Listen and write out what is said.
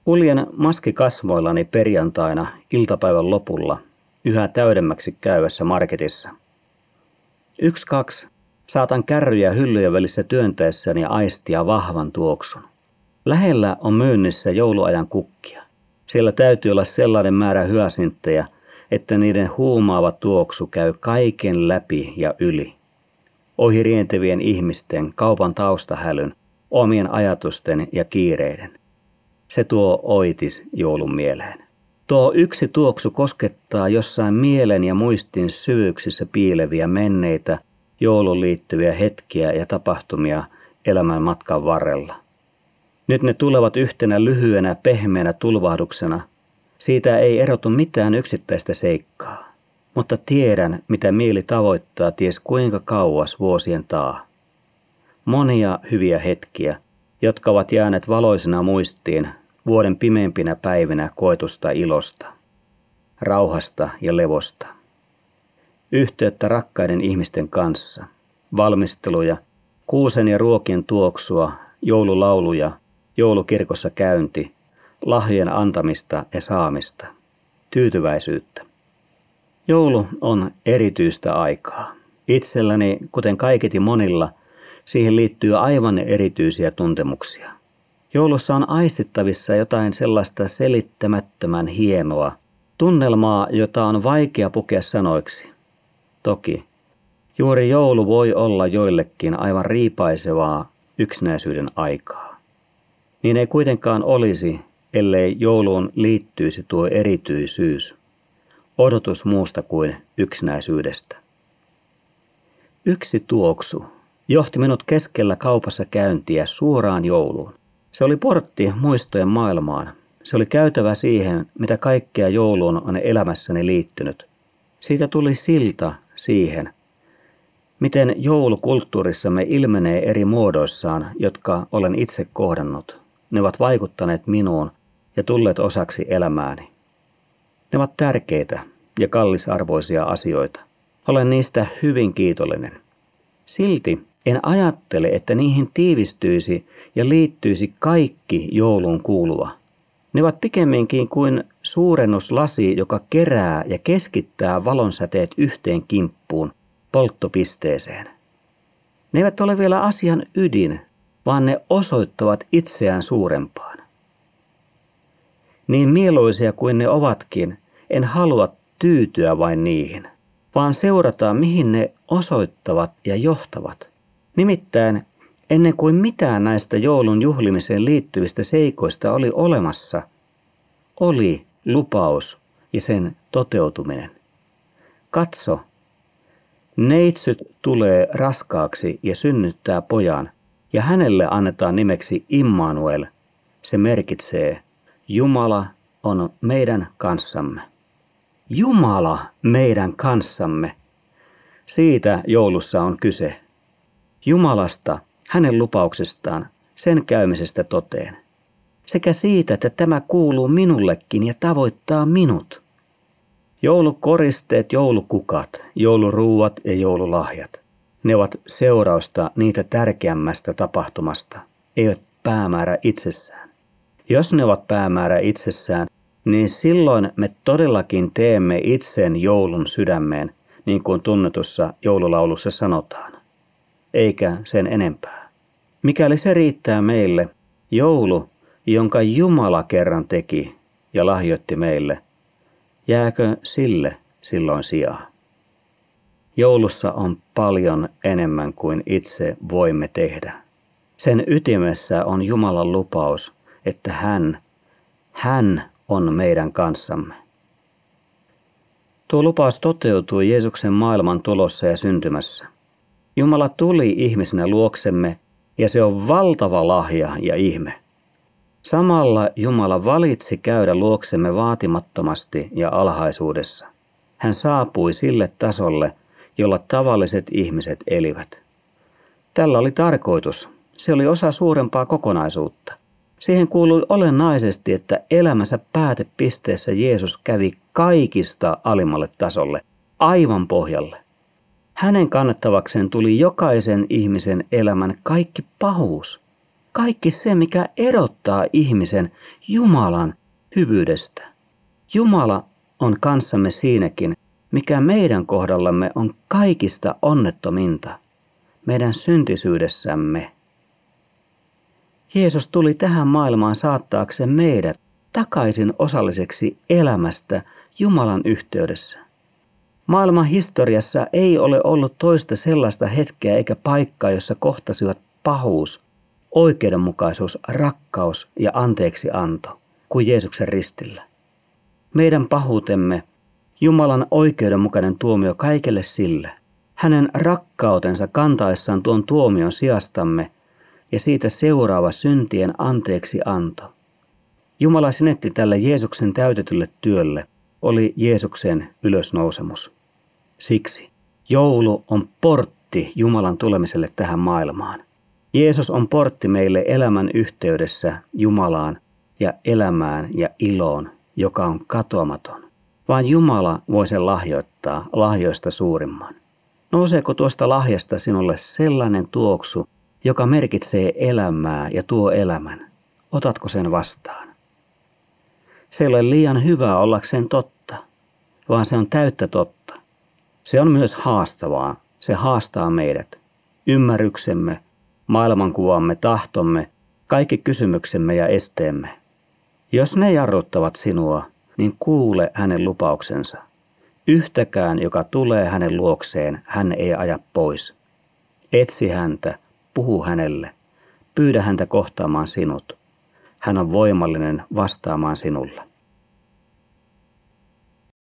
Kuljen maskikasvoillani perjantaina iltapäivän lopulla yhä täydemmäksi käyvässä marketissa. 1-2 saatan kärryjä hyllyjen välissä työntäessäni aistia vahvan tuoksun. Lähellä on myynnissä jouluajan kukkia. Siellä täytyy olla sellainen määrä hyasinttejä, että niiden huumaava tuoksu käy kaiken läpi ja yli. Ohi rientevien ihmisten, kaupan taustahälyn, omien ajatusten ja kiireiden. Se tuo oitis joulun mieleen. Tuo yksi tuoksu koskettaa jossain mielen ja muistin syvyyksissä piileviä menneitä, jouluun liittyviä hetkiä ja tapahtumia elämän matkan varrella. Nyt ne tulevat yhtenä lyhyenä pehmeänä tulvahduksena. Siitä ei erotu mitään yksittäistä seikkaa, mutta tiedän, mitä mieli tavoittaa ties kuinka kauas vuosien taa. Monia hyviä hetkiä, jotka ovat jääneet valoisina muistiin vuoden pimeimpinä päivinä koetusta ilosta, rauhasta ja levosta. Yhteyttä rakkaiden ihmisten kanssa, valmisteluja, kuusen ja ruokien tuoksua, joululauluja, joulukirkossa käynti, lahjojen antamista ja saamista, tyytyväisyyttä. Joulu on erityistä aikaa. Itselläni, kuten kaiketi monilla, siihen liittyy aivan erityisiä tuntemuksia. Joulussa on aistittavissa jotain sellaista selittämättömän hienoa, tunnelmaa, jota on vaikea pukea sanoiksi. Toki, juuri joulu voi olla joillekin aivan riipaisevaa yksinäisyyden aikaa. Niin ei kuitenkaan olisi, ellei jouluun liittyisi tuo erityisyys, odotus muusta kuin yksinäisyydestä. Yksi tuoksu johti minut keskellä kaupassa käyntiä suoraan jouluun. Se oli portti muistojen maailmaan. Se oli käytävä siihen, mitä kaikkea jouluun on elämässäni liittynyt. Siitä tuli silta siihen, miten joulukulttuurissamme ilmenee eri muodoissaan, jotka olen itse kohdannut. Ne ovat vaikuttaneet minuun ja tulleet osaksi elämääni. Ne ovat tärkeitä ja kallisarvoisia asioita. Olen niistä hyvin kiitollinen. Silti en ajattele, että niihin tiivistyisi ja liittyisi kaikki jouluun kuuluva. Ne ovat pikemminkin kuin suurennuslasi, joka kerää ja keskittää valonsäteet yhteen kimppuun, polttopisteeseen. Ne eivät ole vielä asian ydin, vaan ne osoittavat itseään suurempaan. Niin mieluisia kuin ne ovatkin, en halua tyytyä vain niihin, vaan seurata, mihin ne osoittavat ja johtavat. Nimittäin ennen kuin mitään näistä joulun juhlimiseen liittyvistä seikoista oli olemassa, oli lupaus ja sen toteutuminen. Katso, neitsyt tulee raskaaksi ja synnyttää pojan, ja hänelle annetaan nimeksi Immanuel. Se merkitsee, Jumala on meidän kanssamme. Jumala meidän kanssamme. Siitä joulussa on kyse. Jumalasta, hänen lupauksestaan, sen käymisestä toteen. Sekä siitä, että tämä kuuluu minullekin ja tavoittaa minut. Joulukoristeet, joulukukat, jouluruuat ja joululahjat. Ne ovat seurausta niitä tärkeämmästä tapahtumasta, eivät päämäärä itsessään. Jos ne ovat päämäärä itsessään, niin silloin me todellakin teemme itsen joulun sydämeen, niin kuin tunnetussa joululaulussa sanotaan. Eikä sen enempää. Mikäli se riittää meille, joulu, jonka Jumala kerran teki ja lahjoitti meille, jääkö sille silloin sijaa? Joulussa on paljon enemmän kuin itse voimme tehdä. Sen ytimessä on Jumalan lupaus, että hän on meidän kanssamme. Tuo lupaus toteutui Jeesuksen maailman tulossa ja syntymässä. Jumala tuli ihmisenä luoksemme ja se on valtava lahja ja ihme. Samalla Jumala valitsi käydä luoksemme vaatimattomasti ja alhaisuudessa. Hän saapui sille tasolle, jolla tavalliset ihmiset elivät. Tällä oli tarkoitus. Se oli osa suurempaa kokonaisuutta. Siihen kuului olennaisesti, että elämänsä päätepisteessä Jeesus kävi kaikista alimmalle tasolle, aivan pohjalle. Hänen kannettavakseen tuli jokaisen ihmisen elämän kaikki pahuus, kaikki se, mikä erottaa ihmisen Jumalan hyvyydestä. Jumala on kanssamme siinäkin, mikä meidän kohdallamme on kaikista onnettominta, meidän syntisyydessämme. Jeesus tuli tähän maailmaan saattaakseen meidät takaisin osalliseksi elämästä Jumalan yhteydessä. Maailman historiassa ei ole ollut toista sellaista hetkeä eikä paikkaa, jossa kohtasivat pahuus, oikeudenmukaisuus, rakkaus ja anteeksianto kuin Jeesuksen ristillä. Meidän pahuutemme, Jumalan oikeudenmukainen tuomio kaikelle sille, hänen rakkautensa kantaessaan tuon tuomion sijastamme ja siitä seuraava syntien anteeksianto. Jumala sinetti tälle Jeesuksen täytetylle työlle oli Jeesuksen ylösnousemus. Siksi joulu on portti Jumalan tulemiselle tähän maailmaan. Jeesus on portti meille elämän yhteydessä Jumalaan ja elämään ja iloon, joka on katoamaton. Vaan Jumala voi sen lahjoittaa lahjoista suurimman. Nouseeko tuosta lahjasta sinulle sellainen tuoksu, joka merkitsee elämää ja tuo elämän? Otatko sen vastaan? Se ei ole liian hyvää ollakseen totta, vaan se on täyttä totta. Se on myös haastavaa. Se haastaa meidät. Ymmärryksemme, maailmankuvamme, tahtomme, kaikki kysymyksemme ja esteemme. Jos ne jarruttavat sinua, niin kuule hänen lupauksensa. Yhtäkään, joka tulee hänen luokseen, hän ei aja pois. Etsi häntä, puhu hänelle, pyydä häntä kohtaamaan sinut. Hän on voimallinen vastaamaan sinulle.